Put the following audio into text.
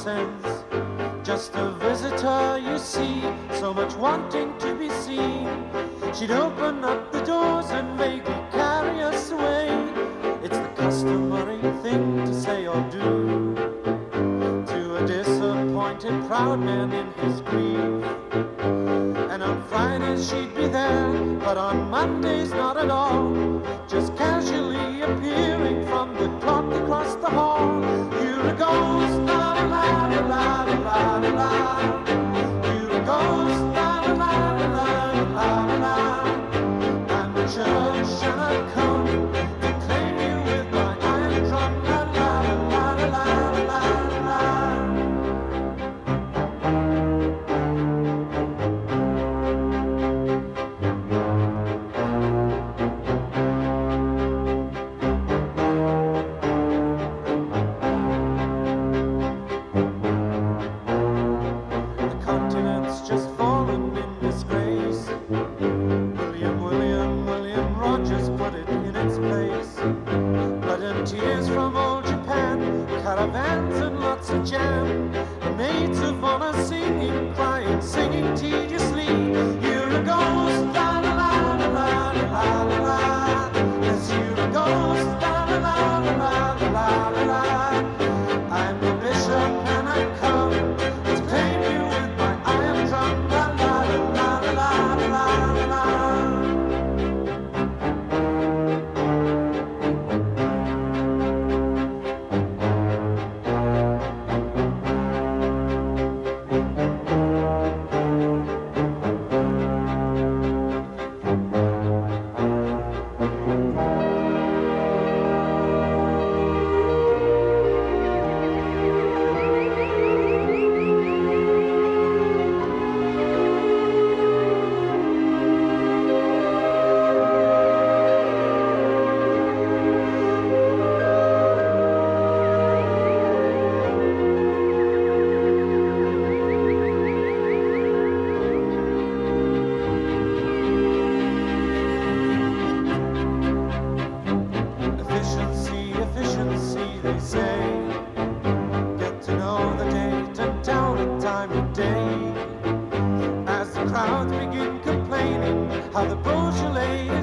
sense. Just a visitor, you see, so much wanting to be seen. She'd open up the doors and vaguely carry us away. It's the customary thing to say or do to a disappointed proud man in his grief. And on Fridays she'd be there, but on Mondays not at all, just casually appearing from the clock across the hall. Here it goes, la la la la la la la la. Here it goes, la la la la la la la. And the church shall I come to claim you with my iron drum, la la la la la la la. Caravans and lots of jam, and maids of honor singing, crying, singing tediously. Here it goes, la la la la la la la la. Yes, here it goes, la la la la la la la la. I'm the bishop and I come to claim you with my iron drum, la la la la la la la. How the Beaujolais